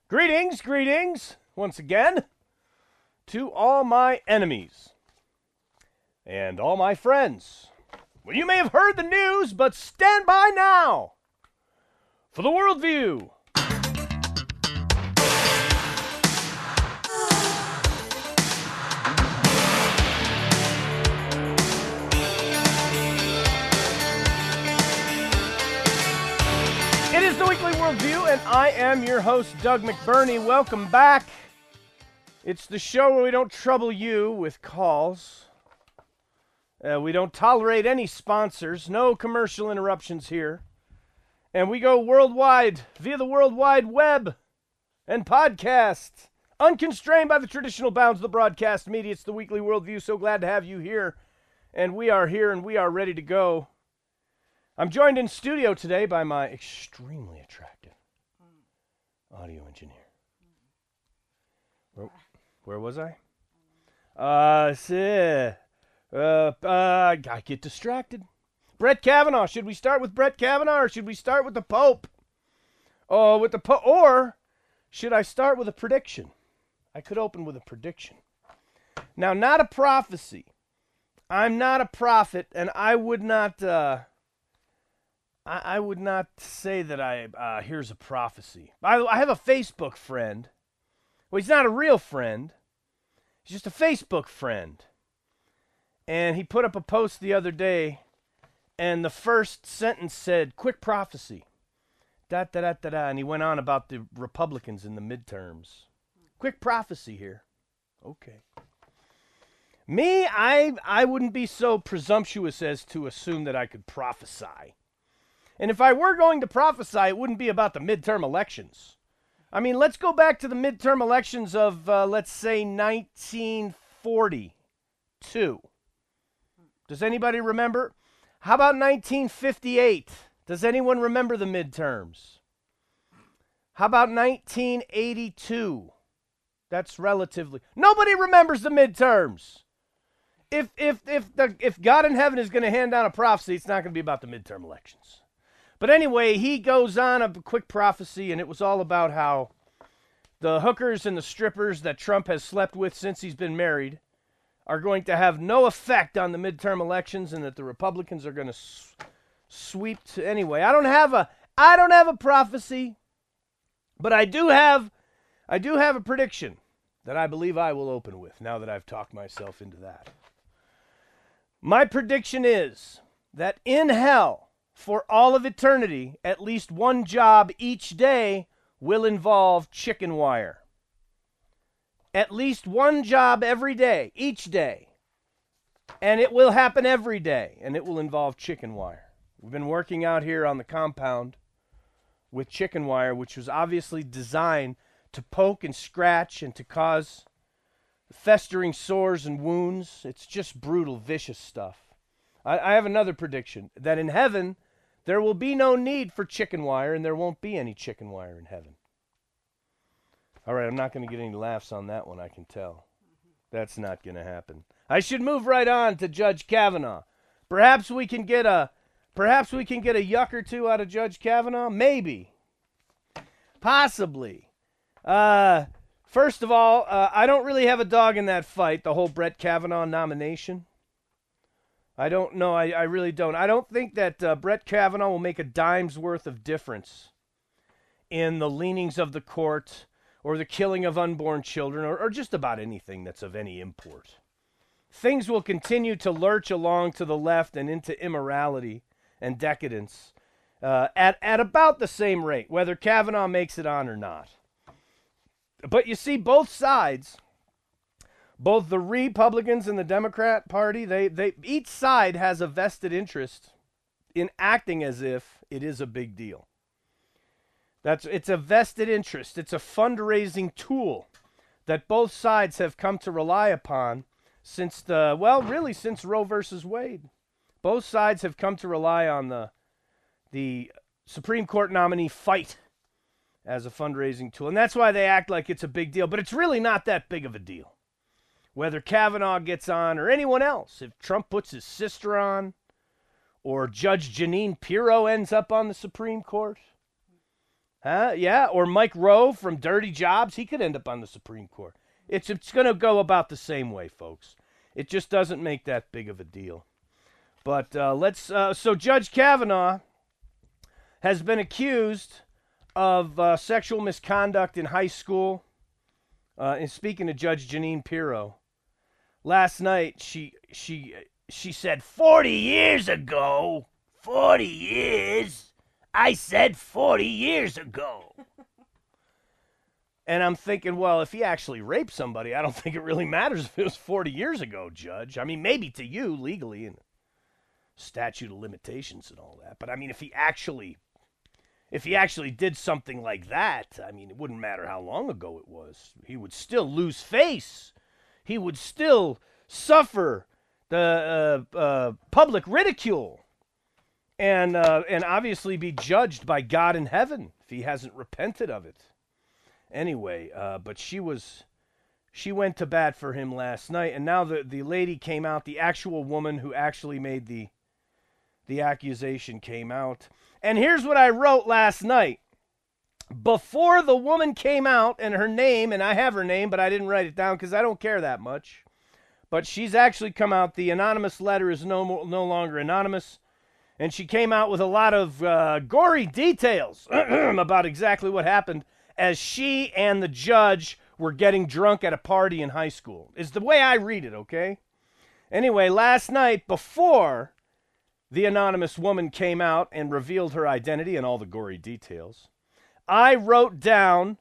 Greetings, greetings, once again, to all my enemies and all my friends. Well, you may have heard the news, but stand by now for the Worldview. It is the Weekly Worldview, and I am your host, Doug McBurney. Welcome back. It's the show where we don't trouble you with calls. We don't tolerate any sponsors, no commercial interruptions here. And we go worldwide via the World Wide Web and podcast, unconstrained by the traditional bounds of the broadcast media. It's the Weekly Worldview. So glad to have you here. And we are here and we are ready to go. I'm joined in studio today by my extremely attractive audio engineer. Where was I? I get distracted. Brett Kavanaugh. Should we start with Brett Kavanaugh or should we start with the Pope? Or should I start with a prediction? I could open with a prediction. Now, not a prophecy. I'm not a prophet, and I would not. I would not say that here's a prophecy. I have a Facebook friend. Well, he's not a real friend. He's just a Facebook friend. And he put up a post the other day, and the first sentence said, quick prophecy. And he went on about the Republicans in the midterms. Quick prophecy here. Okay. Me, I wouldn't be so presumptuous as to assume that I could prophesy. And if I were going to prophesy, it wouldn't be about the midterm elections. I mean, let's go back to the midterm elections of, let's say, 1942. Does anybody remember? How about 1958? Does anyone remember the midterms? How about 1982? That's relatively... Nobody remembers the midterms. If God in heaven is going to hand down a prophecy, it's not going to be about the midterm elections. But anyway, he goes on a quick prophecy, and it was all about how the hookers and the strippers that Trump has slept with since he's been married are going to have no effect on the midterm elections, and that the Republicans are going to sweep to... Anyway, I don't have a prophecy, but I do have a prediction that I believe I will open with now that I've talked myself into that. My prediction is that in hell, for all of eternity, at least one job each day will involve chicken wire. At least one job every day, each day. And it will happen every day, and it will involve chicken wire. We've been working out here on the compound with chicken wire, which was obviously designed to poke and scratch and to cause festering sores and wounds. It's just brutal, vicious stuff. I have another prediction, that in heaven, there will be no need for chicken wire, and there won't be any chicken wire in heaven. All right, I'm not going to get any laughs on that one, I can tell. That's not going to happen. I should move right on to Judge Kavanaugh. Perhaps we can get a yuck or two out of Judge Kavanaugh? Maybe. Possibly. First of all, I don't really have a dog in that fight, the whole Brett Kavanaugh nomination. I don't know. I really don't. I don't think that Brett Kavanaugh will make a dime's worth of difference in the leanings of the court or the killing of unborn children or just about anything that's of any import. Things will continue to lurch along to the left and into immorality and decadence at about the same rate, whether Kavanaugh makes it on or not. But you see, both sides... Both the Republicans and the Democrat Party, they each side has a vested interest in acting as if it is a big deal. It's a vested interest. It's a fundraising tool that both sides have come to rely upon since since Roe versus Wade. Both sides have come to rely on the Supreme Court nominee fight as a fundraising tool. And that's why they act like it's a big deal, but it's really not that big of a deal. Whether Kavanaugh gets on or anyone else, if Trump puts his sister on, or Judge Jeanine Pirro ends up on the Supreme Court, Huh? Yeah, or Mike Rowe from Dirty Jobs. He could end up on the Supreme Court. It's going to go about the same way, folks. It just doesn't make that big of a deal. But so Judge Kavanaugh has been accused of sexual misconduct in high school. And speaking to Judge Jeanine Pirro, last night she said 40 years ago. 40 years? I said 40 years ago. And I'm thinking, well, if he actually raped somebody, I don't think it really matters if it was 40 years ago, Judge. I mean, maybe to you legally and statute of limitations and all that. But I mean, if he actually did something like that, I mean, it wouldn't matter how long ago it was. He would still lose face. He would still suffer the public ridicule and obviously be judged by God in heaven if he hasn't repented of it. Anyway, but she went to bat for him last night, and now the lady came out, the actual woman who actually made the accusation came out. And here's what I wrote last night. Before the woman came out, and her name, and I have her name, but I didn't write it down because I don't care that much. But she's actually come out. The anonymous letter is no longer anonymous. And she came out with a lot of gory details about exactly what happened as she and the judge were getting drunk at a party in high school. Is the way I read it, okay? Anyway, last night, before the anonymous woman came out and revealed her identity and all the gory details, I wrote down,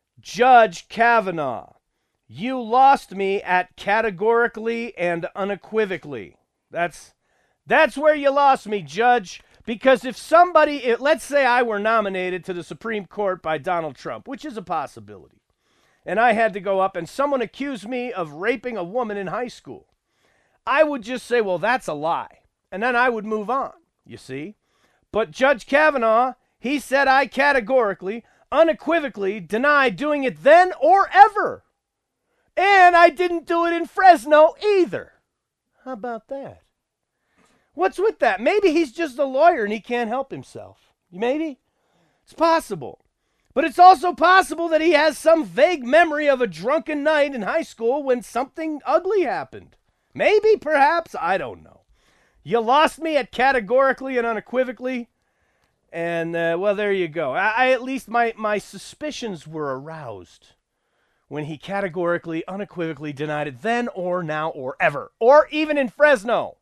Judge Kavanaugh, you lost me at categorically and unequivocally. That's where you lost me, Judge. Because if somebody, let's say I were nominated to the Supreme Court by Donald Trump, which is a possibility, and I had to go up and someone accused me of raping a woman in high school, I would just say, well, that's a lie. And then I would move on, you see. But Judge Kavanaugh, he said I categorically, unequivocally deny doing it then or ever. And I didn't do it in Fresno either. How about that? What's with that? Maybe he's just a lawyer and he can't help himself. Maybe. It's possible. But it's also possible that he has some vague memory of a drunken night in high school when something ugly happened. Maybe, perhaps, I don't know. You lost me at categorically and unequivocally. And, well, there you go. I at least my suspicions were aroused when he categorically, unequivocally denied it then or now or ever. Or even in Fresno.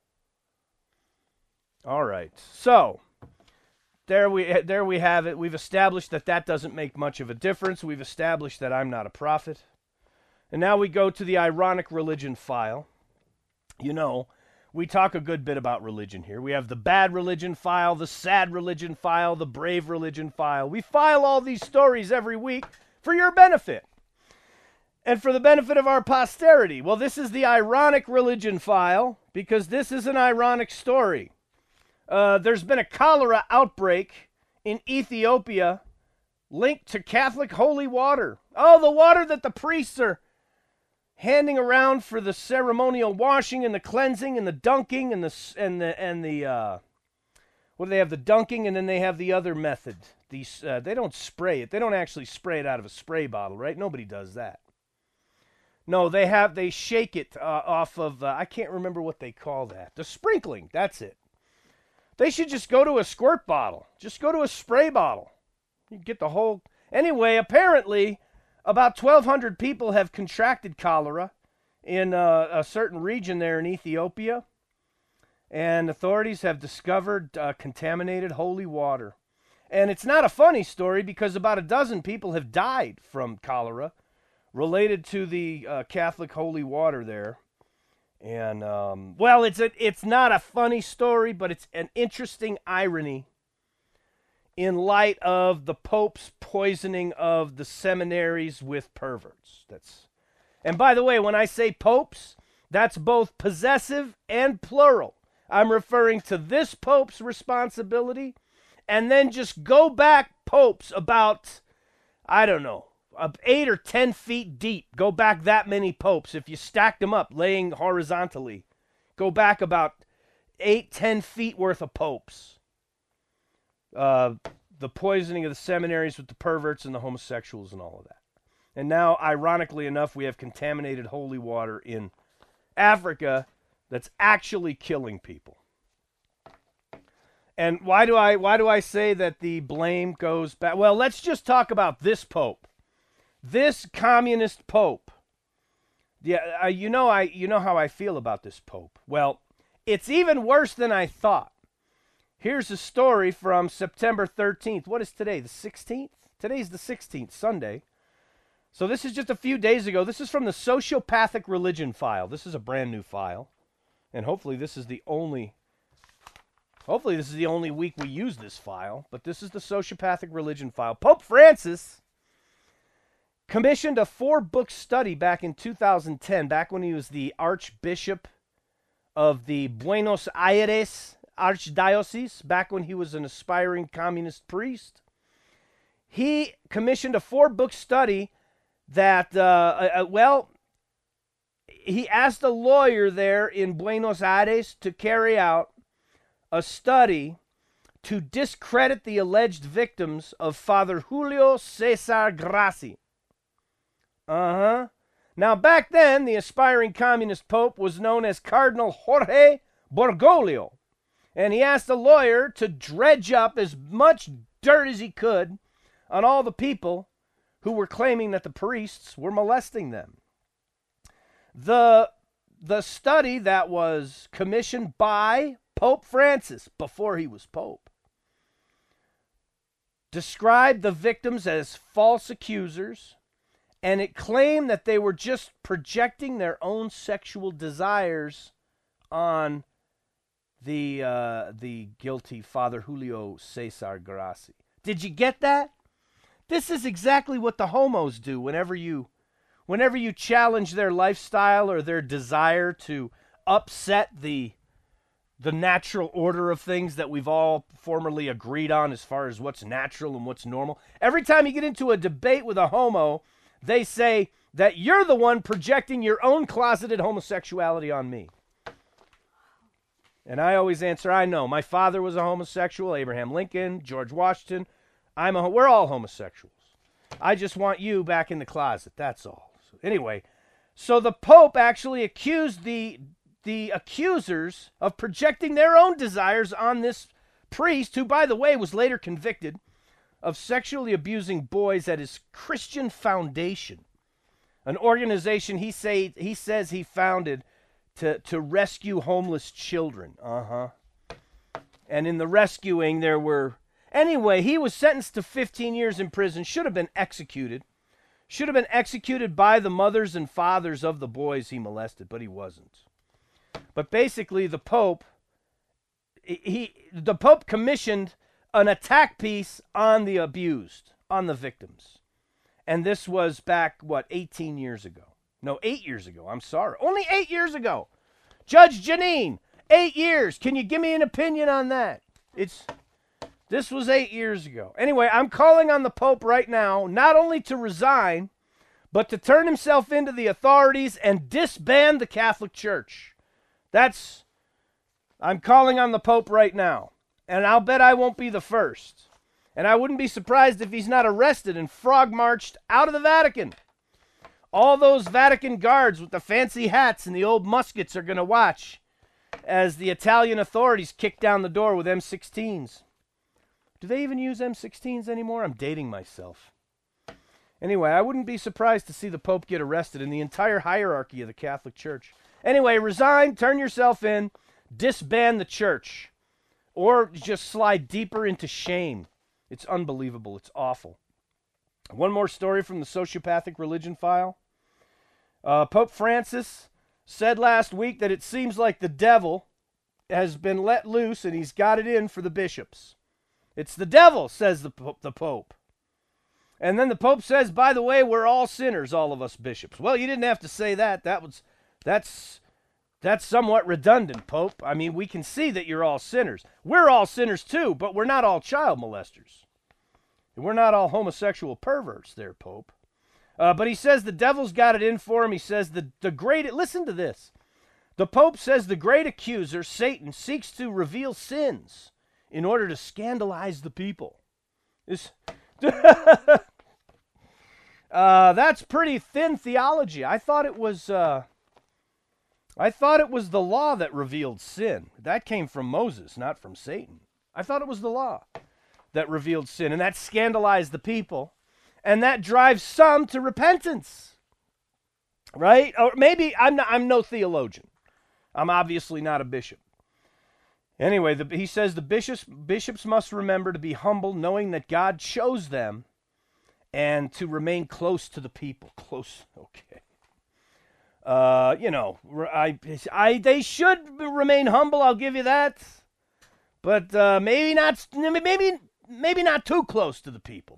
All right, so there we have it. We've established that doesn't make much of a difference. We've established that I'm not a prophet. And now we go to the ironic religion file. You know, we talk a good bit about religion here. We have the bad religion file, the sad religion file, the brave religion file. We file all these stories every week for your benefit and for the benefit of our posterity. Well, this is the ironic religion file because this is an ironic story. There's been a cholera outbreak in Ethiopia linked to Catholic holy water. Oh, the water that the priests are handing around for the ceremonial washing and the cleansing and the dunking and the what do they have? The dunking, and then they have the other method. They don't spray it. They don't actually spray it out of a spray bottle, right? Nobody does that. No, they shake it off of I can't remember what they call that. The sprinkling, that's it. They should just go to a squirt bottle. Just go to a spray bottle. You get the whole... Anyway, apparently, about 1,200 people have contracted cholera in a certain region there in Ethiopia. And authorities have discovered contaminated holy water. And it's not a funny story because about a dozen people have died from cholera related to the Catholic holy water there. And, well, it's not a funny story, but it's an interesting irony in light of the Pope's poisoning of the seminaries with perverts. And by the way, when I say popes, that's both possessive and plural. I'm referring to this Pope's responsibility, and then just go back popes about, I don't know, 8 or 10 feet deep. Go back that many popes. If you stacked them up, laying horizontally, go back about 8, 10 feet worth of popes. the poisoning of the seminaries with the perverts and the homosexuals and all of that. And now, ironically enough, we have contaminated holy water in Africa that's actually killing people. And why do I say that the blame goes back? Well, let's just talk about this pope, this communist pope. Yeah, you know how I feel about this pope. Well, it's even worse than I thought. Here's a story from September 13th. What is today? The 16th? Today's the 16th, Sunday. So this is just a few days ago. This is from the Sociopathic Religion file. This is a brand new file. And hopefully this is the only week we use this file. But this is the Sociopathic Religion file. Pope Francis commissioned a 4-book study back in 2010, back when he was the Archbishop of the Buenos Aires Archdiocese, back when he was an aspiring communist priest. He commissioned a 4-book study that, he asked a lawyer there in Buenos Aires to carry out a study to discredit the alleged victims of Father Julio Cesar Grassi. Now, back then, the aspiring communist pope was known as Cardinal Jorge Bergoglio, and he asked the lawyer to dredge up as much dirt as he could on all the people who were claiming that the priests were molesting them. The study that was commissioned by Pope Francis before he was pope described the victims as false accusers, and it claimed that they were just projecting their own sexual desires on the guilty Father Julio Cesar Grassi. Did you get that? This is exactly what the homos do whenever you challenge their lifestyle or their desire to upset the natural order of things that we've all formerly agreed on as far as what's natural and what's normal. Every time you get into a debate with a homo, they say that you're the one projecting your own closeted homosexuality on me. And I always answer, I know. My father was a homosexual, Abraham Lincoln, George Washington. We're all homosexuals. I just want you back in the closet, that's all. So anyway, so the Pope actually accused the accusers of projecting their own desires on this priest, who, by the way, was later convicted of sexually abusing boys at his Christian Foundation, an organization he says he founded to rescue homeless children. And in the rescuing, there were... Anyway, he was sentenced to 15 years in prison, should have been executed. Should have been executed by the mothers and fathers of the boys he molested, but he wasn't. But basically, the Pope commissioned an attack piece on the abused, on the victims. And this was back, 18 years ago? No, 8 years ago. I'm sorry. Only 8 years ago. Judge Janine, 8 years. Can you give me an opinion on that? This was 8 years ago. Anyway, I'm calling on the Pope right now, not only to resign, but to turn himself into the authorities and disband the Catholic Church. I'm calling on the Pope right now. And I'll bet I won't be the first. And I wouldn't be surprised if he's not arrested and frog-marched out of the Vatican. All those Vatican guards with the fancy hats and the old muskets are going to watch as the Italian authorities kick down the door with M16s. Do they even use M16s anymore? I'm dating myself. Anyway, I wouldn't be surprised to see the Pope get arrested and the entire hierarchy of the Catholic Church. Anyway, resign, turn yourself in, disband the church, or just slide deeper into shame. It's unbelievable. It's awful. One more story from the Sociopathic Religion file. Pope Francis said last week that it seems like the devil has been let loose and he's got it in for the bishops. It's the devil, says the Pope. And then the Pope says, by the way, we're all sinners, all of us bishops. Well, you didn't have to say that. That's somewhat redundant, Pope. I mean, we can see that you're all sinners. We're all sinners too, but we're not all child molesters. And we're not all homosexual perverts there, Pope. But he says the devil's got it in for him. He says listen to this. The Pope says the great accuser, Satan, seeks to reveal sins in order to scandalize the people. Is that's pretty thin theology. I thought it was the law that revealed sin. That came from Moses, not from Satan. I thought it was the law that revealed sin, and that scandalized the people, and that drives some to repentance. Right? Or maybe I'm no theologian. I'm obviously not a bishop. Anyway, he says the bishops must remember to be humble, knowing that God chose them, and to remain close to the people. Close, okay. They should remain humble. I'll give you that, but maybe not. Maybe not too close to the people.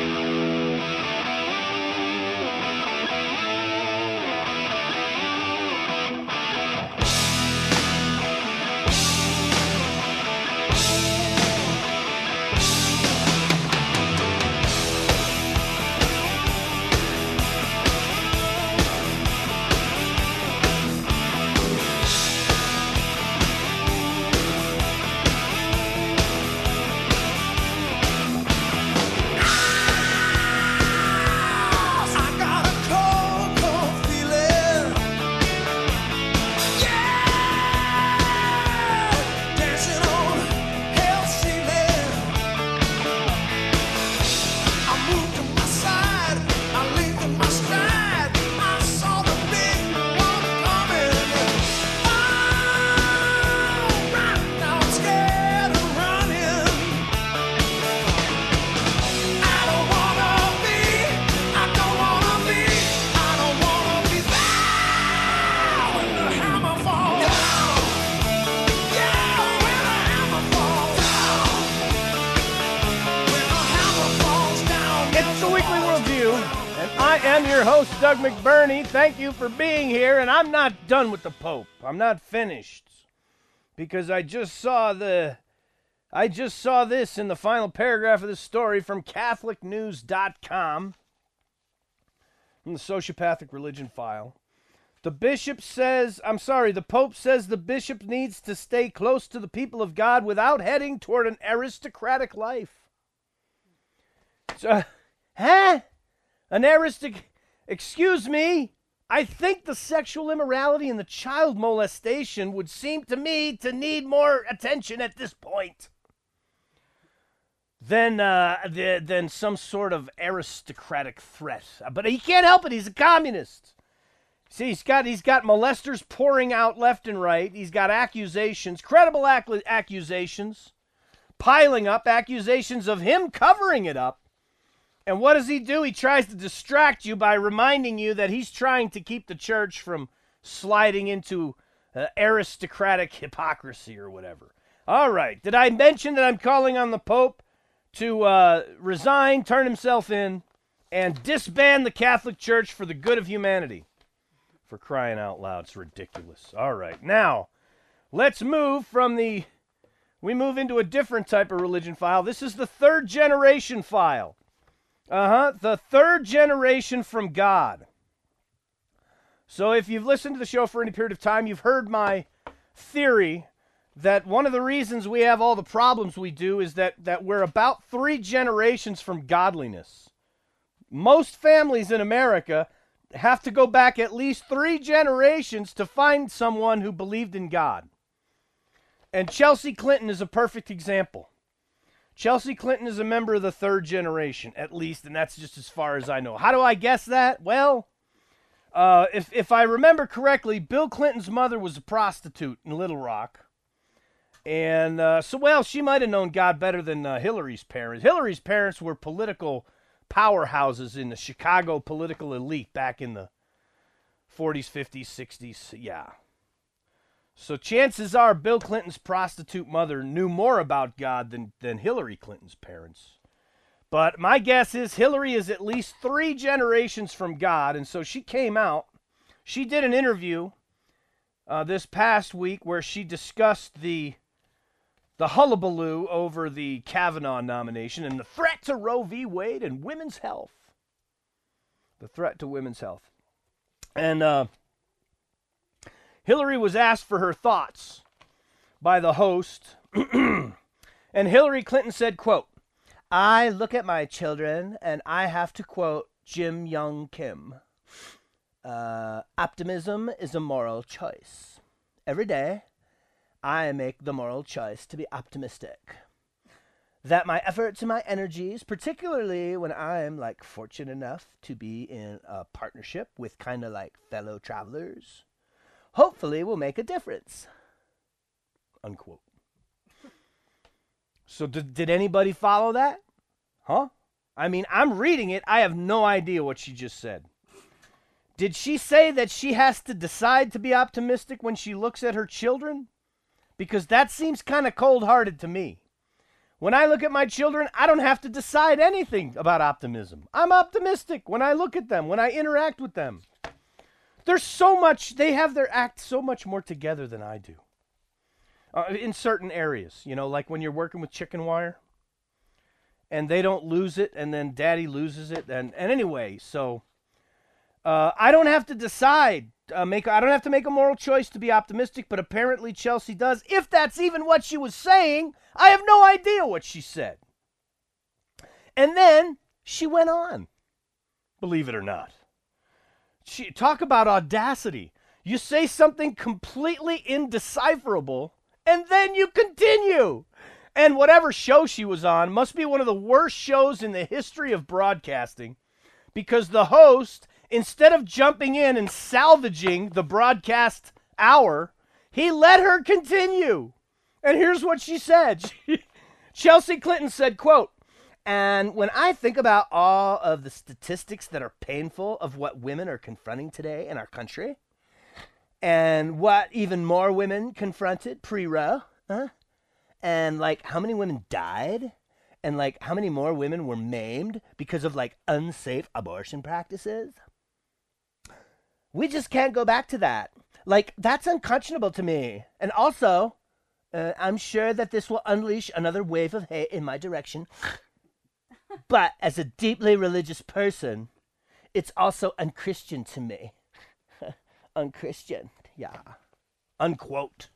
I'm your host, Doug McBurney. Thank you for being here, and I'm not done with the Pope. I'm not finished, because I just saw this in the final paragraph of the story from CatholicNews.com, from the Sociopathic Religion file. The Pope says the bishop needs to stay close to the people of God without heading toward an aristocratic life. Excuse me, I think the sexual immorality and the child molestation would seem to me to need more attention at this point than some sort of aristocratic threat. But he can't help it, he's a communist. See, he's got molesters pouring out left and right. He's got accusations, credible accusations, piling up, accusations of him covering it up. And what does he do? He tries to distract you by reminding you that he's trying to keep the church from sliding into aristocratic hypocrisy or whatever. All right. Did I mention that I'm calling on the Pope to resign, turn himself in, and disband the Catholic Church for the good of humanity? For crying out loud, it's ridiculous. All right. Now, let's move we move into a different type of religion file. This is the third generation file. The third generation from God. So if you've listened to the show for any period of time, you've heard my theory that one of the reasons we have all the problems we do is that we're about 3 generations from godliness. Most families in America have to go back at least 3 generations to find someone who believed in God. And Chelsea Clinton is a perfect example. Chelsea Clinton is a member of the third generation, at least, and that's just as far as I know. How do I guess that? Well, if I remember correctly, Bill Clinton's mother was a prostitute in Little Rock. And she might have known God better than Hillary's parents. Hillary's parents were political powerhouses in the Chicago political elite back in the 40s, 50s, 60s. Yeah. So chances are Bill Clinton's prostitute mother knew more about God than Hillary Clinton's parents. But my guess is Hillary is at least 3 generations from God, and so she came out. She did an interview this past week where she discussed the hullabaloo over the Kavanaugh nomination and the threat to Roe v. Wade and women's health. The threat to women's health. And Hillary was asked for her thoughts by the host, and Hillary Clinton said, quote, I look at my children and I have to quote Jim Young Kim. Optimism is a moral choice. Every day, I make the moral choice to be optimistic. That my efforts and my energies, particularly when I'm like fortunate enough to be in a partnership with kind of like fellow travelers, hopefully will make a difference. Unquote. So did anybody follow that? Huh? I mean, I'm reading it. I have no idea what she just said. Did she say that she has to decide to be optimistic when she looks at her children? Because that seems kind of cold-hearted to me. When I look at my children, I don't have to decide anything about optimism. I'm optimistic when I look at them, when I interact with them. There's so much, they have their act so much more together than I do. In certain areas, you know, like when you're working with chicken wire and they don't lose it and then daddy loses it. And anyway, so I don't have to decide, I don't have to make a moral choice to be optimistic, but apparently Chelsea does. If that's even what she was saying, I have no idea what she said. And then she went on, believe it or not. Talk about audacity. You say something completely indecipherable, and then you continue. And whatever show she was on must be one of the worst shows in the history of broadcasting, because the host, instead of jumping in and salvaging the broadcast hour, he let her continue. And here's what she said. Chelsea Clinton said, quote, "And when I think about all of the statistics that are painful of what women are confronting today in our country, and what even more women confronted pre-Roe, and like how many women died, and like how many more women were maimed because of like unsafe abortion practices, we just can't go back to that. Like, that's unconscionable to me. And also, I'm sure that this will unleash another wave of hate in my direction. But as a deeply religious person, it's also unchristian to me." Unchristian, yeah. Unquote.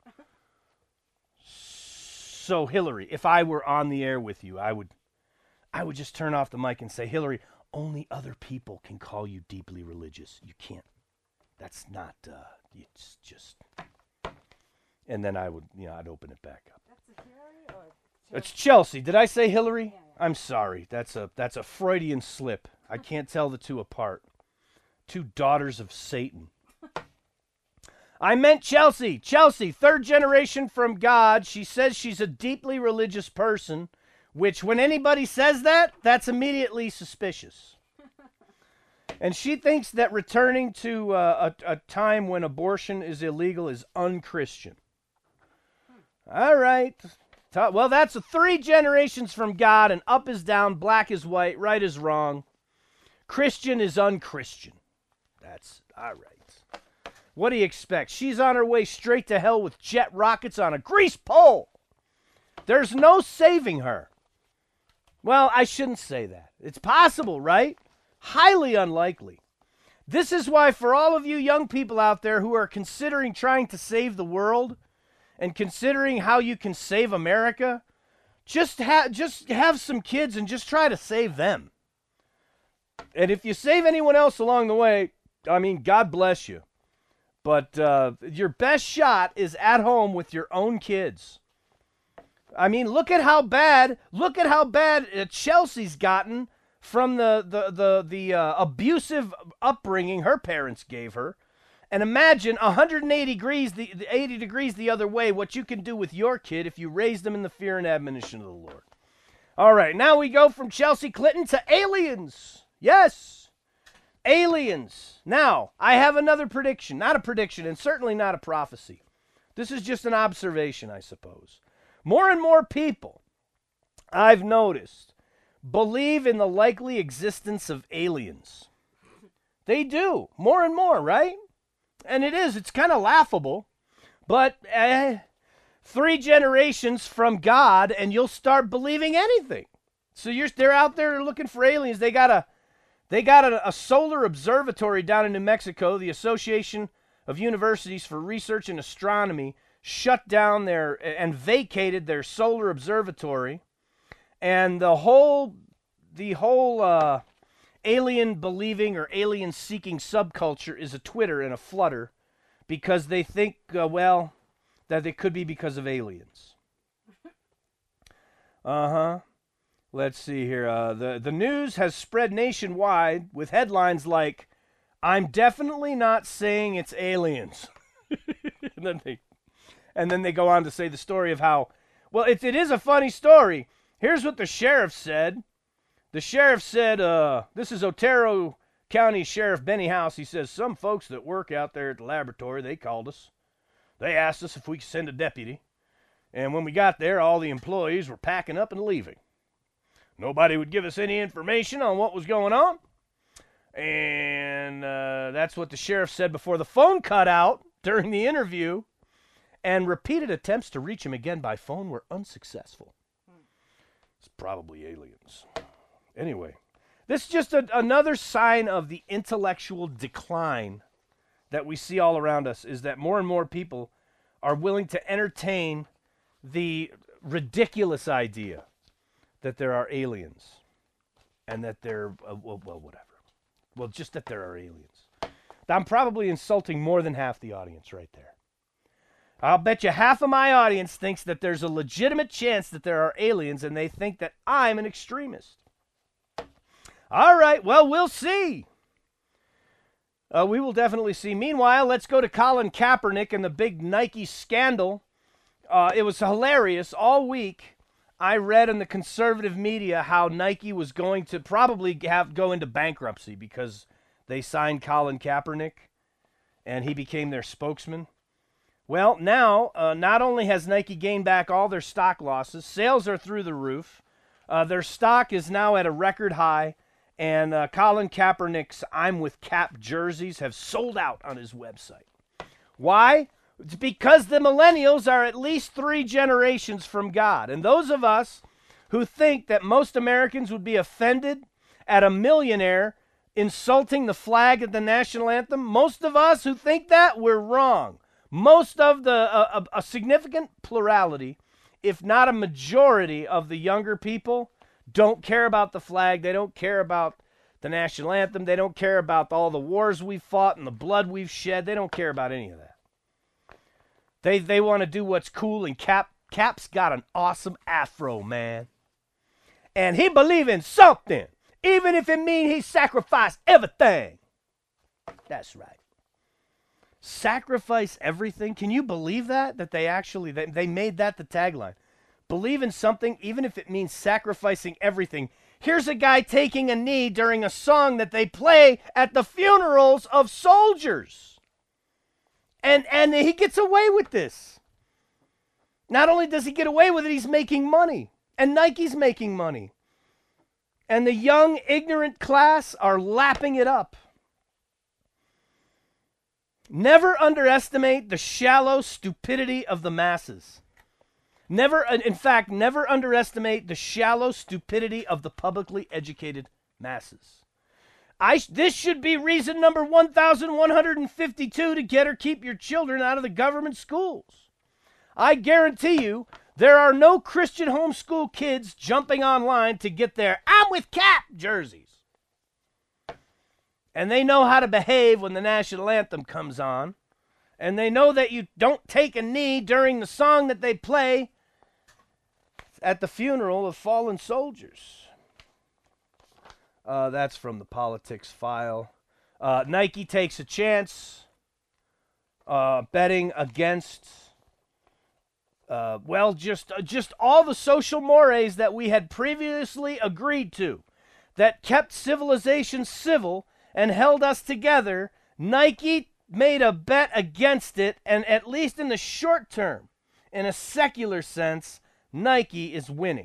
So, Hillary, if I were on the air with you, I would just turn off the mic and say, Hillary, only other people can call you deeply religious. You can't. That's not, it's just. And then I'd open it back up. That's a Hillary or Chelsea? It's Chelsea. Did I say Hillary? Yeah. I'm sorry. That's a Freudian slip. I can't tell the two apart. Two daughters of Satan. I meant Chelsea. Chelsea, third generation from God. She says she's a deeply religious person, which when anybody says that, that's immediately suspicious. And she thinks that returning to a time when abortion is illegal is unchristian. All right. Well, that's 3 generations from God, and up is down, black is white, right is wrong. Christian is unchristian. That's all right. What do you expect? She's on her way straight to hell with jet rockets on a grease pole. There's no saving her. Well, I shouldn't say that. It's possible, right? Highly unlikely. This is why for all of you young people out there who are considering trying to save the world and considering how you can save America, just have some kids and just try to save them. And if you save anyone else along the way, I mean, God bless you. But your best shot is at home with your own kids. I mean, look at how bad Chelsea's gotten from the abusive upbringing her parents gave her. And imagine 180 degrees, the 80 degrees the other way, what you can do with your kid if you raise them in the fear and admonition of the Lord. All right, now we go from Chelsea Clinton to aliens. Yes. Aliens. Now, I have another prediction. Not a prediction, and certainly not a prophecy. This is just an observation, I suppose. More and more people, I've noticed, believe in the likely existence of aliens. They do. More and more, right? And it's kind of laughable. But 3 generations from God, and you'll start believing anything. So they're out there looking for aliens. They got a solar observatory down in New Mexico. The Association of Universities for Research in Astronomy shut down and vacated their solar observatory. And the whole alien believing or alien seeking subculture is a twitter and a flutter because they think, that it could be because of aliens. Let's see here. The news has spread nationwide with headlines like, "I'm definitely not saying it's aliens." and then they go on to say the story of how, well, it is a funny story. Here's what the sheriff said. The sheriff said, this is Otero County Sheriff Benny House. He says, "Some folks that work out there at the laboratory, they called us. They asked us if we could send a deputy. And when we got there, all the employees were packing up and leaving. Nobody would give us any information on what was going on." And that's what the sheriff said before the phone cut out during the interview. And repeated attempts to reach him again by phone were unsuccessful. It's probably aliens. Anyway, this is just another sign of the intellectual decline that we see all around us, is that more and more people are willing to entertain the ridiculous idea that there are aliens and that they're, whatever. Well, just that there are aliens. I'm probably insulting more than half the audience right there. I'll bet you half of my audience thinks that there's a legitimate chance that there are aliens, and they think that I'm an extremist. All right, well, we'll see. We will definitely see. Meanwhile, let's go to Colin Kaepernick and the big Nike scandal. It was hilarious. All week, I read in the conservative media how Nike was going to probably go into bankruptcy because they signed Colin Kaepernick, and he became their spokesman. Well, now, not only has Nike gained back all their stock losses, sales are through the roof. Their stock is now at a record high, and Colin Kaepernick's "I'm with Cap" jerseys have sold out on his website. Why? It's because the millennials are at least 3 generations from God. And those of us who think that most Americans would be offended at a millionaire insulting the flag at the national anthem, most of us who think that, we're wrong. Most of a significant plurality, if not a majority of the younger people, don't care about the flag. They don't care about the national anthem. They don't care about all the wars we've fought and the blood we've shed. They don't care about any of that. They want to do what's cool, and Cap's got an awesome afro, man. And he believe in something, even if it means he sacrificed everything. That's right. Sacrifice everything. Can you believe that? That they made that the tagline. Believe in something, even if it means sacrificing everything. Here's a guy taking a knee during a song that they play at the funerals of soldiers. And he gets away with this. Not only does he get away with it, he's making money. And Nike's making money. And the young, ignorant class are lapping it up. Never underestimate the shallow stupidity of the masses. Never underestimate the shallow stupidity of the publicly educated masses. This should be reason number 1,152 to get or keep your children out of the government schools. I guarantee you, there are no Christian homeschool kids jumping online to get their "I'm with Cap" jerseys. And they know how to behave when the national anthem comes on. And they know that you don't take a knee during the song that they play at the funeral of fallen soldiers. That's from the Politics File. Nike takes a chance betting against, just all the social mores that we had previously agreed to, that kept civilization civil and held us together. Nike made a bet against it, and at least in the short term, in a secular sense, Nike is winning.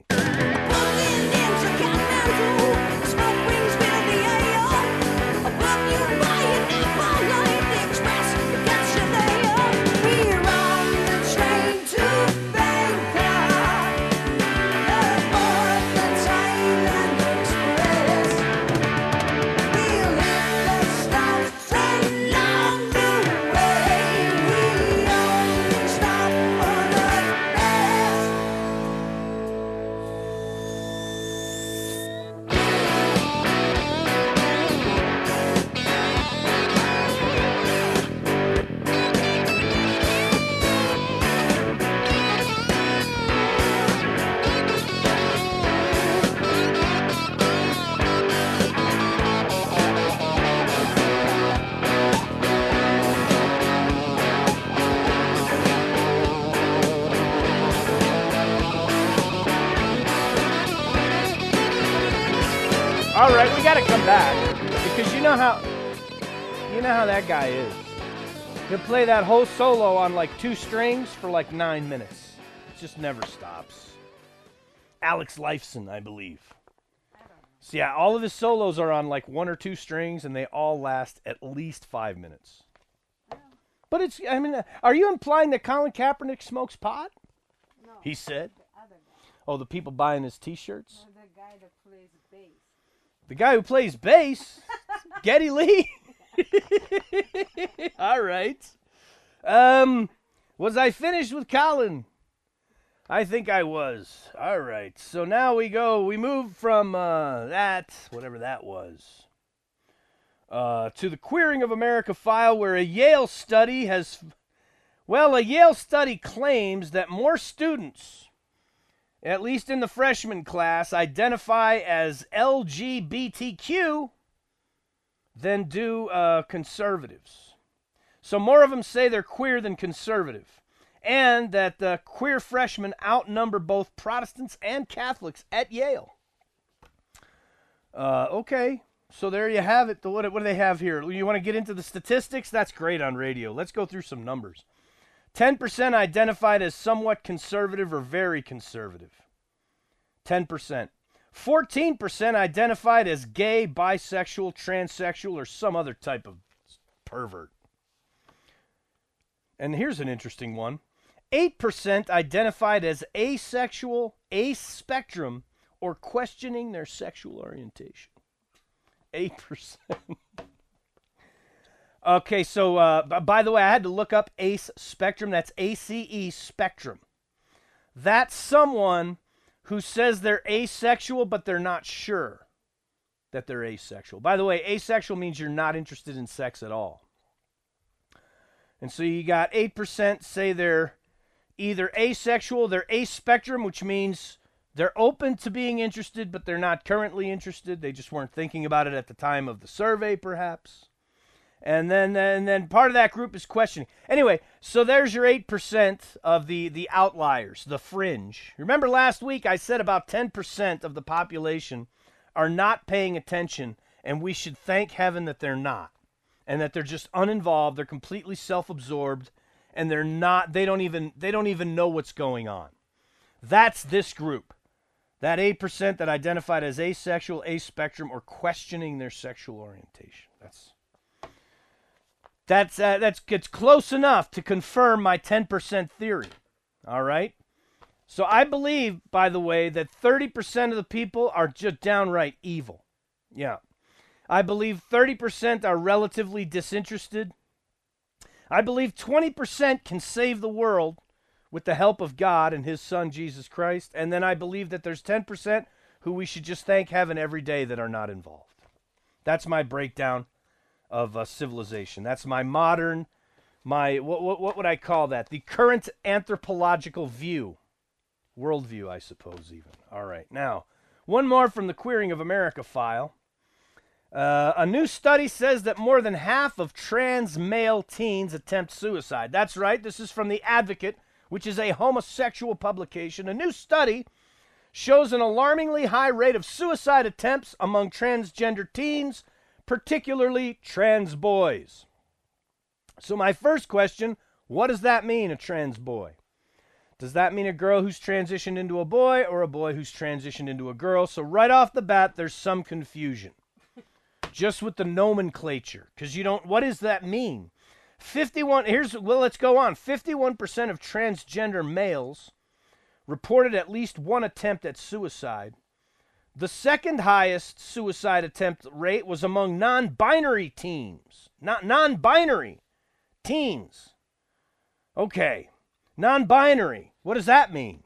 got to come back because you know how that guy is. He'll play that whole solo on like 2 strings for like 9 minutes. It just never stops. Alex Lifeson, I believe. So yeah, all of his solos are on like 1 or 2 strings, and they all last at least 5 minutes. But it's, I mean, are you implying that Colin Kaepernick smokes pot? No. He said. The other guy. Oh, the people buying his T-shirts? No, the guy that plays bass. The guy who plays bass? Geddy Lee? All right. Was I finished with Colin? I think I was. All right. So now we move from that, whatever that was, to the Queering of America file, where a Yale study claims that more students, at least in the freshman class, identify as LGBTQ than do conservatives. So more of them say they're queer than conservative, and that the queer freshmen outnumber both Protestants and Catholics at Yale. Okay, so there you have it. What do they have here? You want to get into the statistics? That's great on radio. Let's go through some numbers. 10% identified as somewhat conservative or very conservative. 10%. 14% identified as gay, bisexual, transsexual, or some other type of pervert. And here's an interesting one. 8% identified as asexual, aspectrum, or questioning their sexual orientation. 8%. Okay, so by the way, I had to look up ACE spectrum. That's ACE spectrum. That's someone who says they're asexual, but they're not sure that they're asexual. By the way, asexual means you're not interested in sex at all. And so you got 8% say they're either asexual, they're ace spectrum, which means they're open to being interested, but they're not currently interested. They just weren't thinking about it at the time of the survey, perhaps. And then part of that group is questioning. Anyway, so there's your 8% of the outliers, the fringe. Remember last week I said about 10% of the population are not paying attention, and we should thank heaven that they're not, and that they're just uninvolved, they're completely self-absorbed, and they don't even know what's going on. That's this group. That 8% that identified as asexual, aspectrum, or questioning their sexual orientation. That's close enough to confirm my 10% theory. All right? So I believe, by the way, that 30% of the people are just downright evil. Yeah. I believe 30% are relatively disinterested. I believe 20% can save the world with the help of God and his son, Jesus Christ. And then I believe that there's 10% who we should just thank heaven every day that are not involved. That's my breakdown of civilization. That's my modern, what would I call that? The current anthropological view. Worldview, I suppose, even. All right. Now, one more from the Queering of America file. A new study says that more than half of trans male teens attempt suicide. That's right. This is from The Advocate, which is a homosexual publication. A new study shows an alarmingly high rate of suicide attempts among transgender teens, particularly trans boys. So my first question, what does that mean, a trans boy? Does that mean a girl who's transitioned into a boy or a boy who's transitioned into a girl? So right off the bat, there's some confusion. Just with the nomenclature, because what does that mean? Let's go on. 51% of transgender males reported at least one attempt at suicide. The second highest suicide attempt rate was among non-binary teens. Non-binary teens. Okay. Non-binary. What does that mean?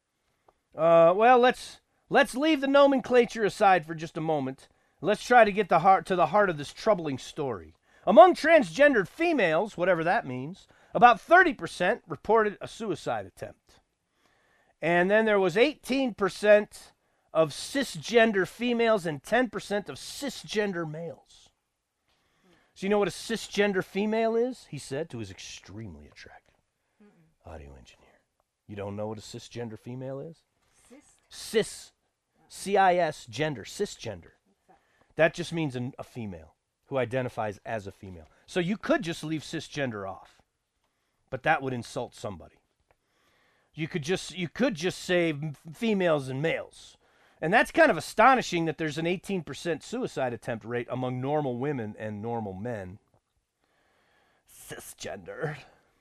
Well, let's leave the nomenclature aside for just a moment. Let's try to get to the heart of this troubling story. Among transgendered females, whatever that means, about 30% reported a suicide attempt. And then there was 18% of cisgender females and 10% of cisgender males. So you know what a cisgender female is? He said to his extremely attractive audio engineer. You don't know what a cisgender female is? Cis, C-I-S, gender, cisgender. That just means a female who identifies as a female. So you could just leave cisgender off, but that would insult somebody. You could just say females and males. And that's kind of astonishing that there's an 18% suicide attempt rate among normal women and normal men. Cisgender.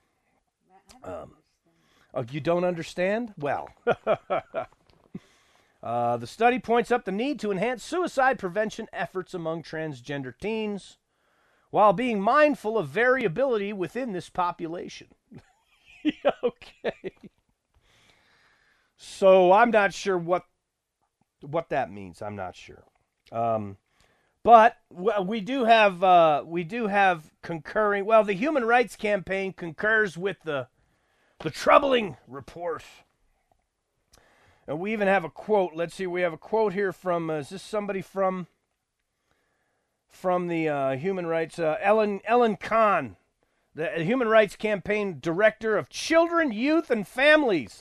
Oh, you don't understand? Well, the study points up the need to enhance suicide prevention efforts among transgender teens while being mindful of variability within this population. Okay. So I'm not sure what that means. I'm not sure. But we do have concurring. Well, the Human Rights Campaign concurs with the troubling report. And we even have a quote. Let's see. We have a quote here from. Is this somebody from the Human Rights? Ellen Kahn, the Human Rights Campaign Director of Children, Youth, and Families.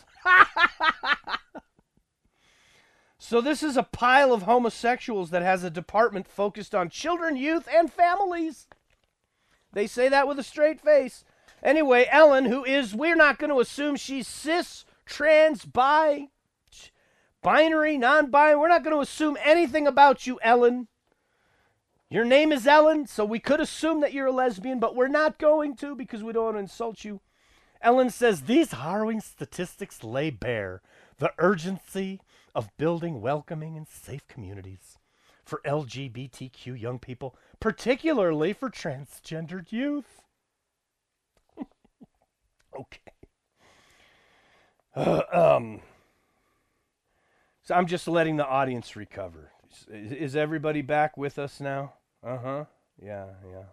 So this is a pile of homosexuals that has a department focused on children, youth, and families. They say that with a straight face. Anyway, Ellen, who is, we're not going to assume she's cis, trans, bi, binary, non-binary. We're not going to assume anything about you, Ellen. Your name is Ellen, so we could assume that you're a lesbian, but we're not going to because we don't want to insult you. Ellen says, these harrowing statistics lay bare the urgency of building welcoming and safe communities for LGBTQ young people, particularly for transgendered youth. Okay. So I'm just letting the audience recover. Is everybody back with us now? Uh-huh. Yeah.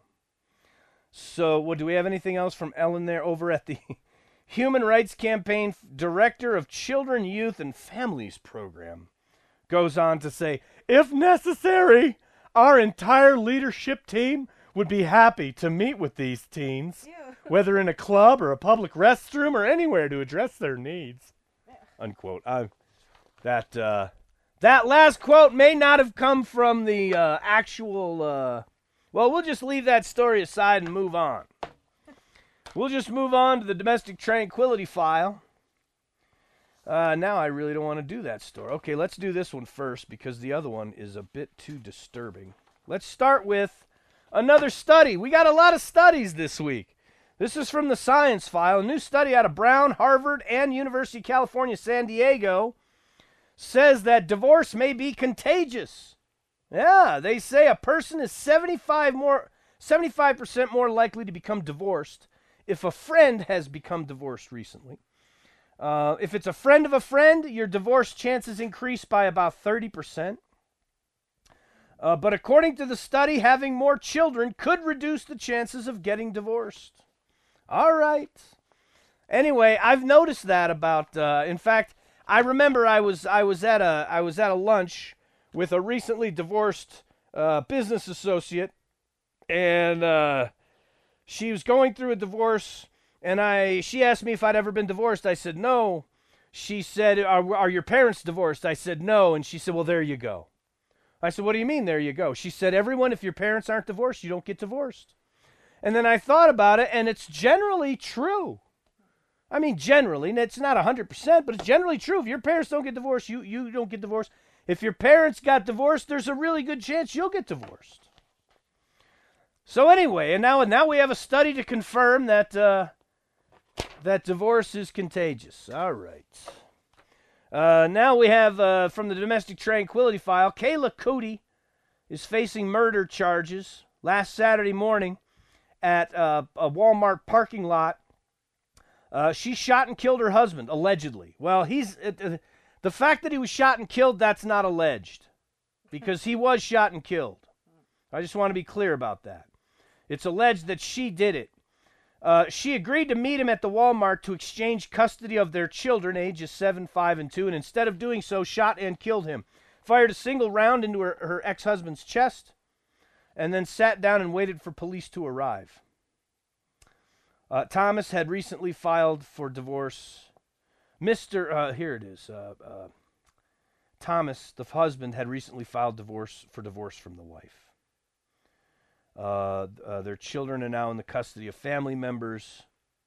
So, do we have anything else from Ellen there over at the Human Rights Campaign Director of Children, Youth, and Families Program? Goes on to say, if necessary, our entire leadership team would be happy to meet with these teens, whether in a club or a public restroom or anywhere to address their needs. Unquote. That last quote may not have come from the actual... well, we'll just leave that story aside and move on. We'll just move on to the domestic tranquility file. Now I really don't want to do that story. Okay, let's do this one first because the other one is a bit too disturbing. Let's start with another study. We got a lot of studies this week. This is from the Science File. A new study out of Brown, Harvard, and University of California, San Diego says that divorce may be contagious. Yeah, they say a person is 75% more likely to become divorced if a friend has become divorced recently. If it's a friend of a friend, your divorce chances increase by about 30%. But according to the study, having more children could reduce the chances of getting divorced. All right. Anyway, I've noticed that about. In fact, I remember I was at a lunch with a recently divorced business associate, and she was going through a divorce, and she asked me if I'd ever been divorced. I said no. She said, "Are your parents divorced?" I said no, and she said, "Well, there you go." I said, "What do you mean, there you go?" She said, "Everyone, if your parents aren't divorced, you don't get divorced." And then I thought about it, and it's generally true. I mean, generally, and it's not 100%, but it's generally true. If your parents don't get divorced, you don't get divorced. If your parents got divorced, there's a really good chance you'll get divorced. So anyway, and now we have a study to confirm that that divorce is contagious. All right. Now we have from the Domestic Tranquility File, Kayla Cody is facing murder charges last Saturday morning at a Walmart parking lot. She shot and killed her husband, allegedly. Well, the fact that he was shot and killed, that's not alleged, because he was shot and killed. I just want to be clear about that. It's alleged that she did it. She agreed to meet him at the Walmart to exchange custody of their children, ages 7, 5, and 2, and instead of doing so, shot and killed him. Fired a single round into her ex-husband's chest, and then sat down and waited for police to arrive. Thomas had recently filed for divorce. Here it is. Thomas, the husband, had recently filed for divorce from the wife. Their children are now in the custody of family members.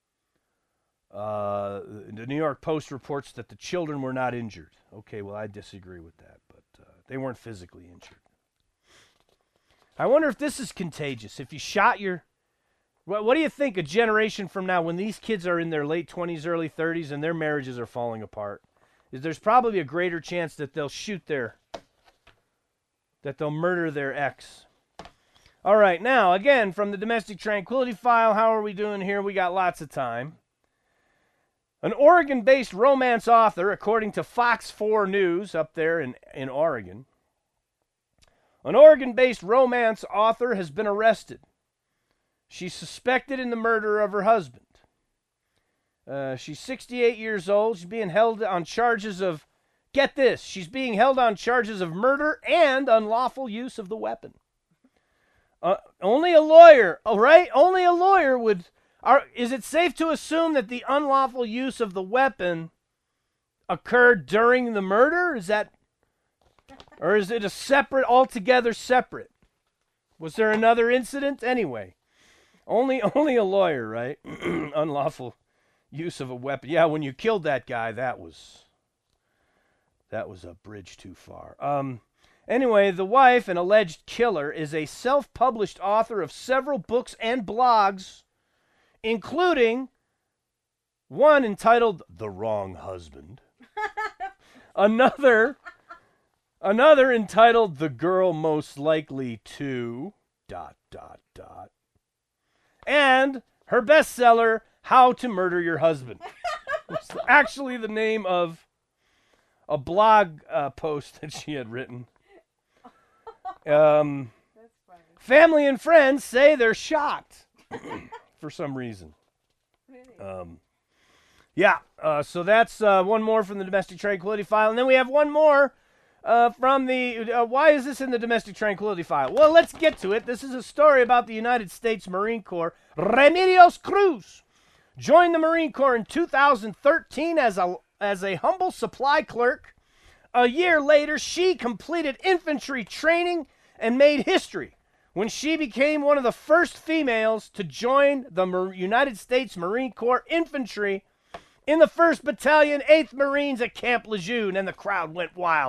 The New York Post reports that the children were not injured. Okay, well, I disagree with that, but they weren't physically injured. I wonder if this is contagious. If you shot your... What do you think a generation from now, when these kids are in their late 20s, early 30s, and their marriages are falling apart, there's probably a greater chance that they'll they'll murder their ex. All right, now, again, from the Domestic Tranquility File, how are we doing here? We got lots of time. An Oregon-based romance author, according to Fox 4 News up there in Oregon, an Oregon-based romance author has been arrested. She's suspected in the murder of her husband. She's 68 years old. She's being held on charges of, get this, she's being held on charges of murder and unlawful use of the weapon. Only a lawyer, all right? Only a lawyer would... Is it safe to assume that the unlawful use of the weapon occurred during the murder? Or is it altogether separate? Was there another incident? Anyway, only a lawyer, right? Unlawful use of a weapon. Yeah, when you killed that guy, that was a bridge too far. Anyway, the wife, an alleged killer, is a self-published author of several books and blogs, including one entitled The Wrong Husband, another entitled The Girl Most Likely to... and her bestseller, How to Murder Your Husband. It's actually the name of a blog post that she had written. Family and friends say they're shocked for some reason. Really? So that's one more from the Domestic Tranquility File. And then we have one more from the... why is this in the Domestic Tranquility File? Well, let's get to it. This is a story about the United States Marine Corps. Remedios Cruz joined the Marine Corps in 2013 as a humble supply clerk. A year later, she completed infantry training and made history when she became one of the first females to join the United States Marine Corps Infantry in the 1st Battalion, 8th Marines at Camp Lejeune, and the crowd went wild.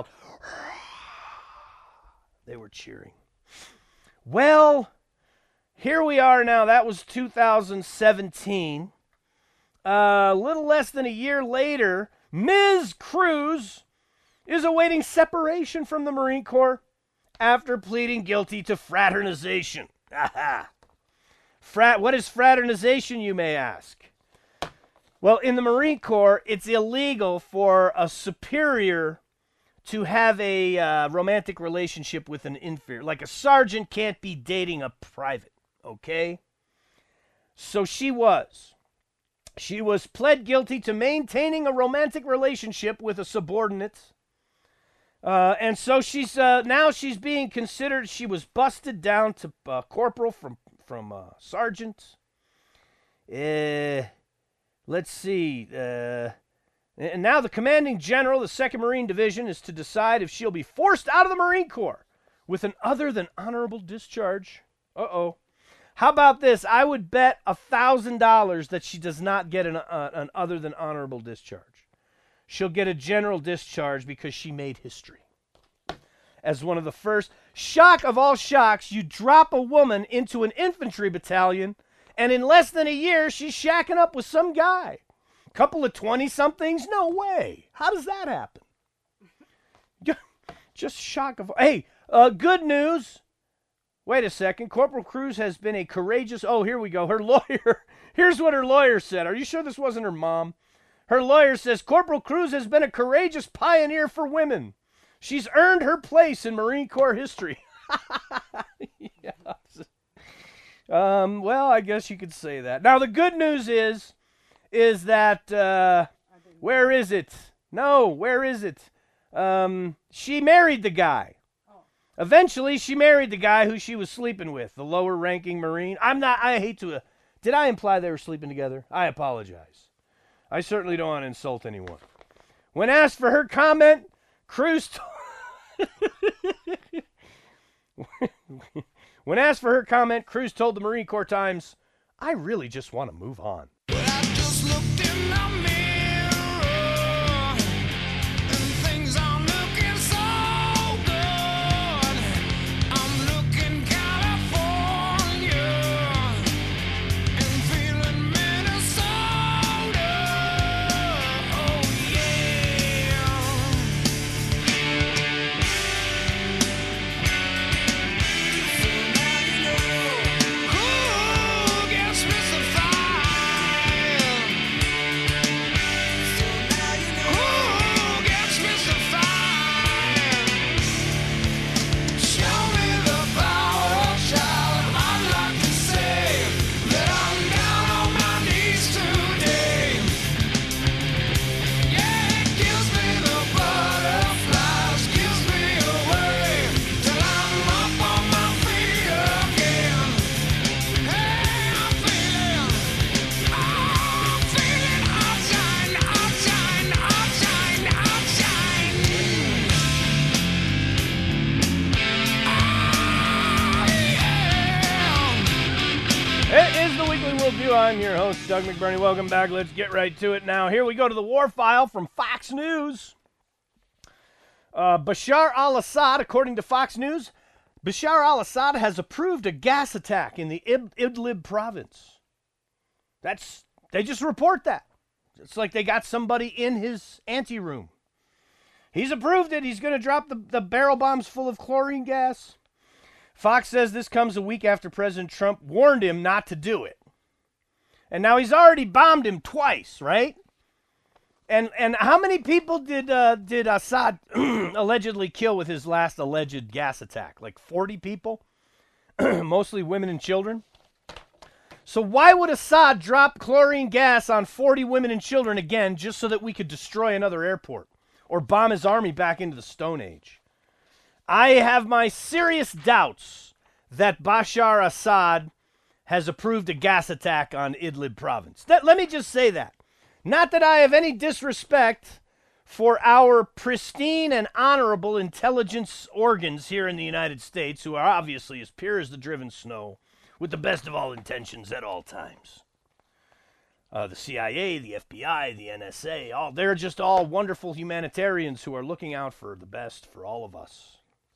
They were cheering. Well, here we are now. That was 2017. A little less than a year later, Ms. Cruz is awaiting separation from the Marine Corps after pleading guilty to fraternization. Aha. What is fraternization, you may ask? Well, in the Marine Corps, it's illegal for a superior to have a romantic relationship with an inferior. Like a sergeant can't be dating a private, okay? So she was. She was pled guilty to maintaining a romantic relationship with a subordinate. And so she's now she's being considered. She was busted down to corporal from sergeant. Let's see. And now the commanding general of the 2nd Marine Division is to decide if she'll be forced out of the Marine Corps with an other than honorable discharge. Uh-oh. How about this? I would bet $1,000 that she does not get an other than honorable discharge. She'll get a general discharge because she made history. As one of the first, shock of all shocks, you drop a woman into an infantry battalion, and in less than a year, she's shacking up with some guy. Couple of 20-somethings? No way. How does that happen? Just shock of... Hey, good news. Wait a second. Corporal Cruz has been a courageous... Oh, here we go. Her lawyer... Here's what her lawyer said. Are you sure this wasn't her mom? Her lawyer says, Corporal Cruz has been a courageous pioneer for women. She's earned her place in Marine Corps history. Yes. Well, I guess you could say that. Now, the good news is that, where is it? No, where is it? She married the guy. Eventually, she married the guy who she was sleeping with, the lower-ranking Marine. I hate to... did I imply they were sleeping together? I apologize. I certainly don't want to insult anyone. When asked for her comment, Cruz When asked for her comment, Cruz told the Marine Corps Times, "I really just want to move on." Well, I just looked in the mirror, and things aren't looking so good. I'm looking California and feeling Minnesota. Oh yeah. So now you know who gets mystified. So now you know who gets mystified. Show me the power, child. I'd like to say that I'm down on my knees today. Yeah, it gives me the butterflies, gives me away till I'm up on my feet again. Hey, I'm feeling outshine, outshine, outshine, outshine. It is the Weekly Worldview. I'm your host, Doug McBurney. Welcome back. Let's get right to it now. Here we go to the war file from Fox News. Bashar al-Assad, according to Fox News, Bashar al-Assad has approved a gas attack in the Idlib province. They just report that. It's like they got somebody in his anteroom. He's approved it. He's going to drop the barrel bombs full of chlorine gas. Fox says this comes a week after President Trump warned him not to do it. And now he's already bombed him twice, right? And how many people did Assad allegedly kill with his last alleged gas attack? Like 40 people? Mostly women and children? So why would Assad drop chlorine gas on 40 women and children again just so that we could destroy another airport or bomb his army back into the Stone Age? I have my serious doubts that Bashar Assad has approved a gas attack on Idlib province. Let me just say that. Not that I have any disrespect for our pristine and honorable intelligence organs here in the United States, who are obviously as pure as the driven snow, with the best of all intentions at all times. The CIA, the FBI, the NSA, they're just all wonderful humanitarians who are looking out for the best for all of us.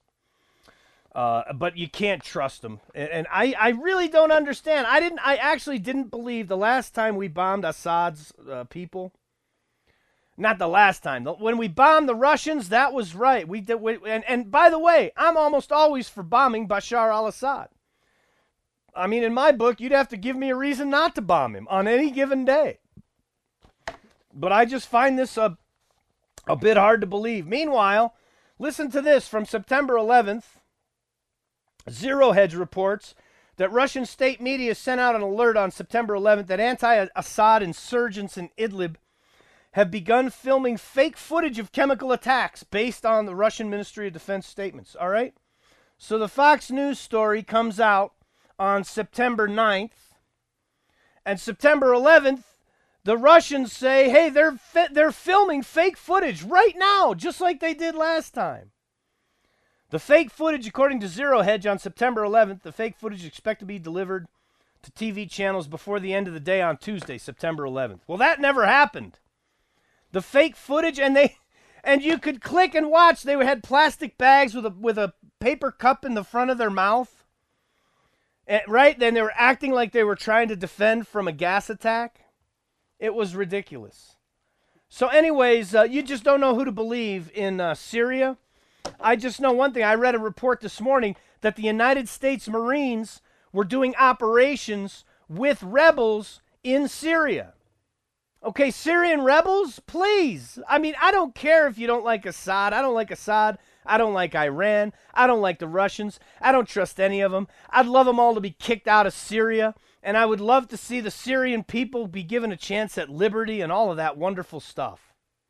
But you can't trust them. And I really don't understand. I actually didn't believe the last time we bombed Assad's people. Not the last time. When we bombed the Russians, that was right. And by the way, I'm almost always for bombing Bashar al-Assad. I mean, in my book, you'd have to give me a reason not to bomb him on any given day. But I just find this a bit hard to believe. Meanwhile, listen to this from September 11th. Zero Hedge reports that Russian state media sent out an alert on September 11th that anti-Assad insurgents in Idlib have begun filming fake footage of chemical attacks based on the Russian Ministry of Defense statements. All right? So the Fox News story comes out on September 9th. And September 11th, the Russians say, hey, they're filming fake footage right now, just like they did last time. The fake footage, according to Zero Hedge, on September 11th, the fake footage is expected to be delivered to TV channels before the end of the day on Tuesday, September 11th. Well, that never happened. The fake footage, and you could click and watch. They had plastic bags with a paper cup in the front of their mouth, right? Then they were acting like they were trying to defend from a gas attack. It was ridiculous. So, anyways, you just don't know who to believe in Syria. I just know one thing. I read a report this morning that the United States Marines were doing operations with rebels in Syria. Okay, Syrian rebels, please. I mean, I don't care if you don't like Assad. I don't like Assad. I don't like Iran. I don't like the Russians. I don't trust any of them. I'd love them all to be kicked out of Syria. And I would love to see the Syrian people be given a chance at liberty and all of that wonderful stuff.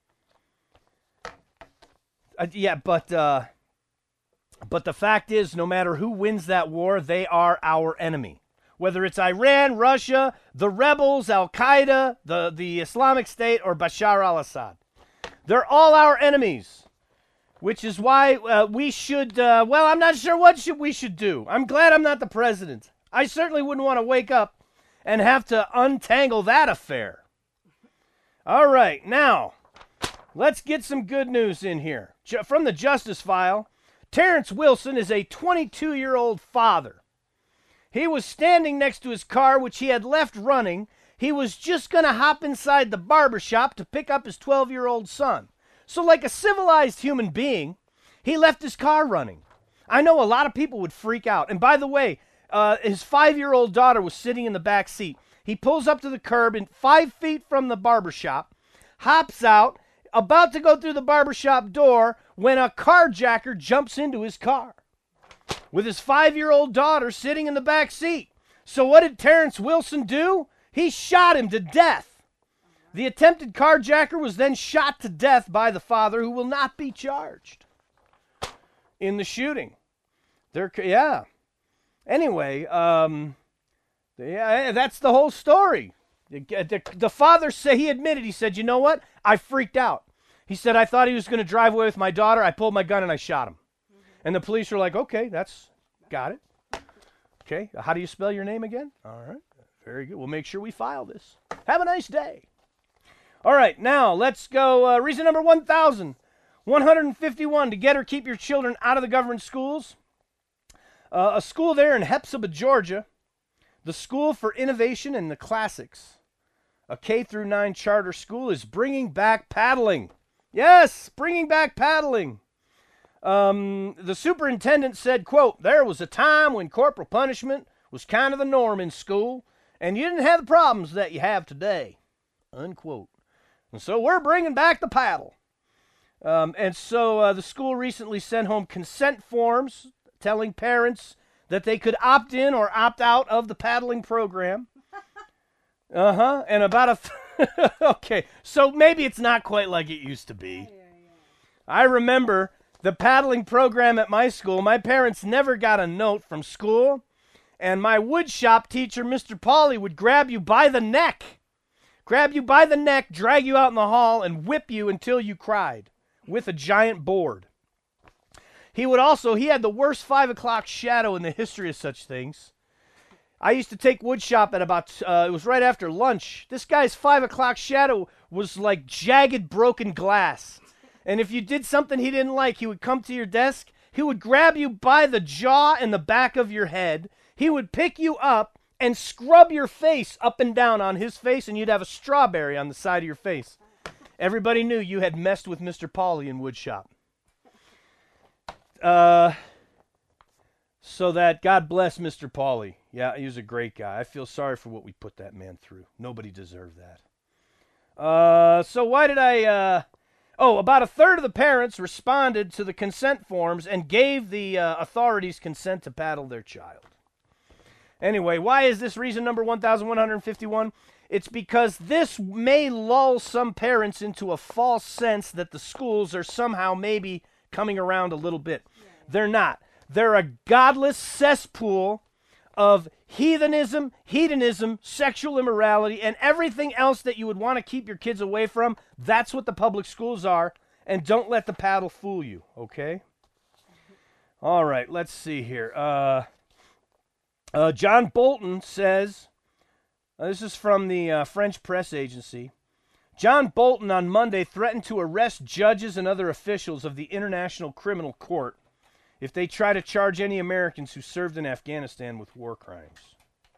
But the fact is, no matter who wins that war, they are our enemy. Whether it's Iran, Russia, the rebels, Al-Qaeda, the Islamic State, or Bashar al-Assad. They're all our enemies. which is why we should, well, I'm not sure what we should do. I'm glad I'm not the president. I certainly wouldn't want to wake up and have to untangle that affair. All right, now, let's get some good news in here. From the Justice File, Terrence Wilson is a 22-year-old father. He was standing next to his car, which he had left running. He was just going to hop inside the barber shop to pick up his 12-year-old son. So like a civilized human being, he left his car running. I know a lot of people would freak out. And by the way, his 5-year-old daughter was sitting in the back seat. He pulls up to the curb and 5 feet from the barber shop, hops out, about to go through the barber shop door when a carjacker jumps into his car with his 5-year-old daughter sitting in the back seat. So what did Terrence Wilson do? He shot him to death. The attempted carjacker was then shot to death by the father, who will not be charged in the shooting. Yeah. Anyway, that's the whole story. The father said, he admitted, he said, you know what? I freaked out. He said, I thought he was going to drive away with my daughter. I pulled my gun and I shot him. And the police were like, okay, got it. Okay, how do you spell your name again? All right, very good. We'll make sure we file this. Have a nice day. All right, now let's go. Reason number 1,151 to get or keep your children out of the government schools. A school there in Hephzibah, Georgia, the School for Innovation and the Classics, a K-9 charter school, is bringing back paddling. Yes, bringing back paddling. The superintendent said, quote, there was a time when corporal punishment was kind of the norm in school, and you didn't have the problems that you have today, unquote. And so we're bringing back the paddle. And so the school recently sent home consent forms telling parents that they could opt in or opt out of the paddling program. And about okay, so maybe it's not quite like it used to be. I remember the paddling program at my school. My parents never got a note from school, and my wood shop teacher, Mr. Pauly, would grab you by the neck, drag you out in the hall, and whip you until you cried with a giant board. He had the worst 5 o'clock shadow in the history of such things. I used to take wood shop at about, it was right after lunch. This guy's 5 o'clock shadow was like jagged, broken glass. And if you did something he didn't like, he would come to your desk. He would grab you by the jaw and the back of your head. He would pick you up and scrub your face up and down on his face, and you'd have a strawberry on the side of your face. Everybody knew you had messed with Mr. Pauly in woodshop. So that, God bless Mr. Pauly. Yeah, he was a great guy. I feel sorry for what we put that man through. Nobody deserved that. So why did I... about a third of the parents responded to the consent forms and gave the authorities consent to paddle their child. Anyway, why is this reason number 1,151? It's because this may lull some parents into a false sense that the schools are somehow maybe coming around a little bit. They're not. They're a godless cesspool of heathenism, hedonism, sexual immorality, and everything else that you would want to keep your kids away from. That's what the public schools are, and don't let the paddle fool you, okay? All right, let's see here. John Bolton says, this is from the French press agency, John Bolton on Monday threatened to arrest judges and other officials of the International Criminal Court if they try to charge any Americans who served in Afghanistan with war crimes.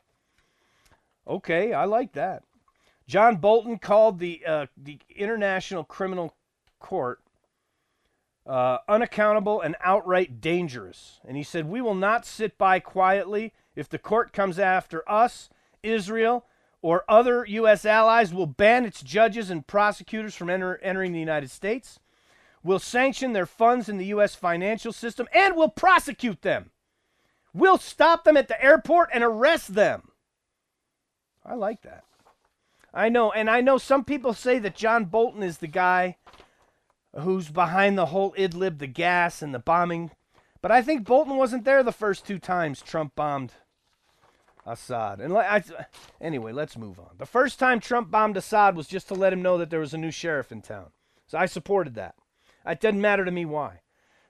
Okay, I like that. John Bolton called the International Criminal Court unaccountable and outright dangerous. And he said, we will not sit by quietly. If the court comes after us, Israel, or other U.S. allies, will ban its judges and prosecutors from entering the United States. We'll sanction their funds in the U.S. financial system, and we'll prosecute them. We'll stop them at the airport and arrest them. I like that. I know some people say that John Bolton is the guy who's behind the whole Idlib, the gas, and the bombing. But I think Bolton wasn't there the first 2 times Trump bombed Assad. And anyway, let's move on. The first time Trump bombed Assad was just to let him know that there was a new sheriff in town. So I supported that. It doesn't matter to me why.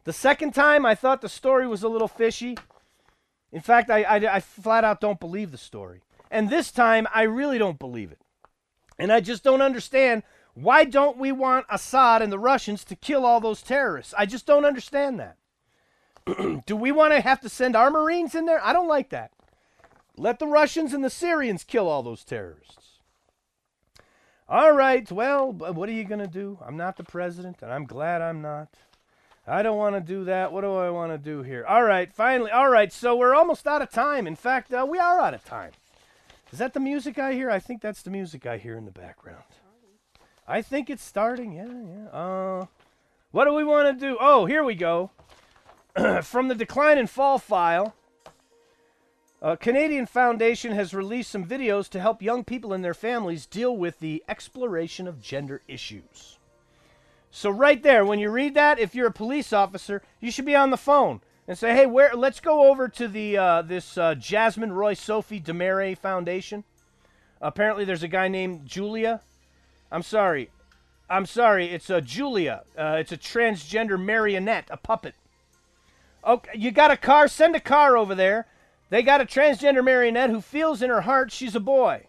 The second time, I thought the story was a little fishy. In fact, I flat out don't believe the story. And this time, I really don't believe it. And I just don't understand, why don't we want Assad and the Russians to kill all those terrorists? I just don't understand that. Do we want to have to send our Marines in there? I don't like that. Let the Russians and the Syrians kill all those terrorists. All right, well, what are you going to do? I'm not the president, and I'm glad I'm not. I don't want to do that. What do I want to do here? All right, finally. All right, so we're almost out of time. In fact, we are out of time. Is that the music I hear? I think that's the music I hear in the background. I think it's starting. Yeah. What do we want to do? Oh, here we go. From the Decline and Fall file, a Canadian foundation has released some videos to help young people and their families deal with the exploration of gender issues. So right there, when you read that, if you're a police officer, you should be on the phone and say, hey, let's go over to this Jasmine Roy Sophie Demare Foundation. Apparently there's a guy named Julia. I'm sorry, it's Julia. It's a transgender marionette, a puppet. Okay, you got a car? Send a car over there. They got a transgender marionette who feels in her heart she's a boy.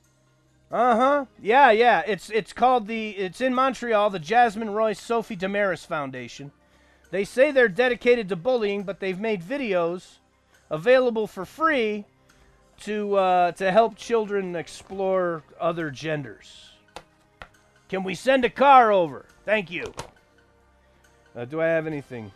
Yeah. It's called it's in Montreal, the Jasmine Roy Sophie Damaris Foundation. They say they're dedicated to bullying, but they've made videos available for free to help children explore other genders. Can we send a car over? Thank you. Do I have anything?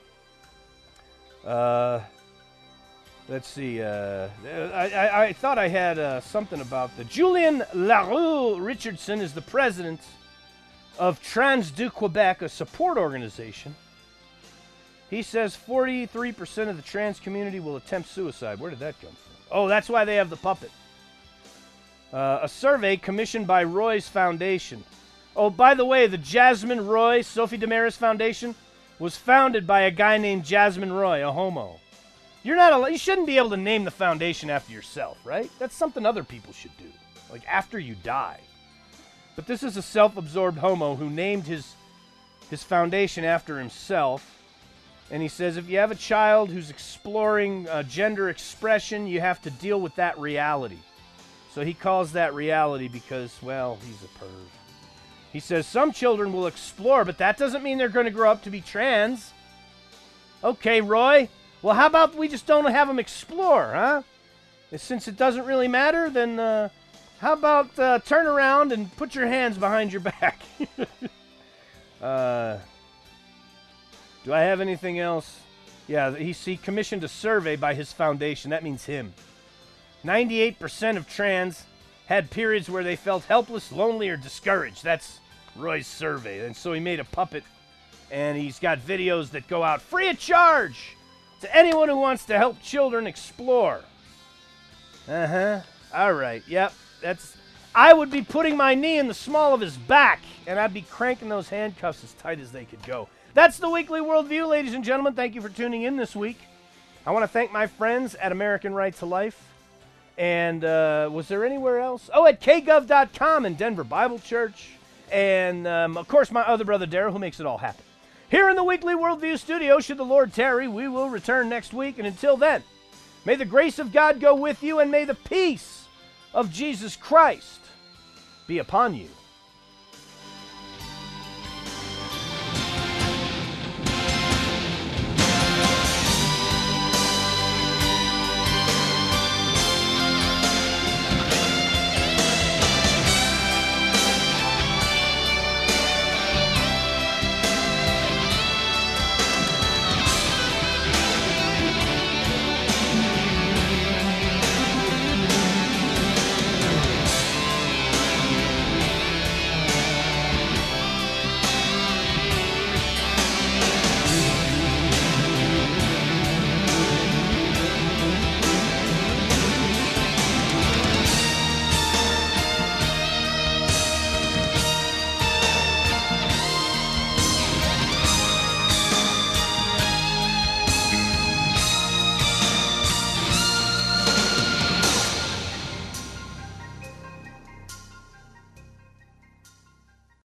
Let's see. I thought I had something about the Julian Larue Richardson is the president of Trans du Quebec, a support organization. He says 43% of the trans community will attempt suicide. Where did that come from? Oh, that's why they have the puppet. A survey commissioned by Roy's Foundation. Oh, by the way, the Jasmine Roy Sophie Damaris Foundation was founded by a guy named Jasmine Roy, a homo. You shouldn't be able to name the foundation after yourself, right? That's something other people should do, like after you die. But this is a self-absorbed homo who named his foundation after himself. And he says if you have a child who's exploring gender expression, you have to deal with that reality. So he calls that reality because, well, he's a perv. He says some children will explore, but that doesn't mean they're going to grow up to be trans. Okay, Roy. Well, how about we just don't have them explore, huh? Since it doesn't really matter, then how about turn around and put your hands behind your back? Do I have anything else? Yeah, he commissioned a survey by his foundation. That means him. 98% of trans had periods where they felt helpless, lonely, or discouraged. That's Roy's survey. And so he made a puppet, and he's got videos that go out free of charge to anyone who wants to help children explore. All right. Yep. I would be putting my knee in the small of his back, and I'd be cranking those handcuffs as tight as they could go. That's the Weekly Worldview, ladies and gentlemen. Thank you for tuning in this week. I want to thank my friends at American Right to Life. And was there anywhere else? Oh, at kgov.com and Denver Bible Church. And, of course, my other brother, Darrell, who makes it all happen. Here in the Weekly Worldview studio, should the Lord tarry, we will return next week. And until then, may the grace of God go with you, and may the peace of Jesus Christ be upon you.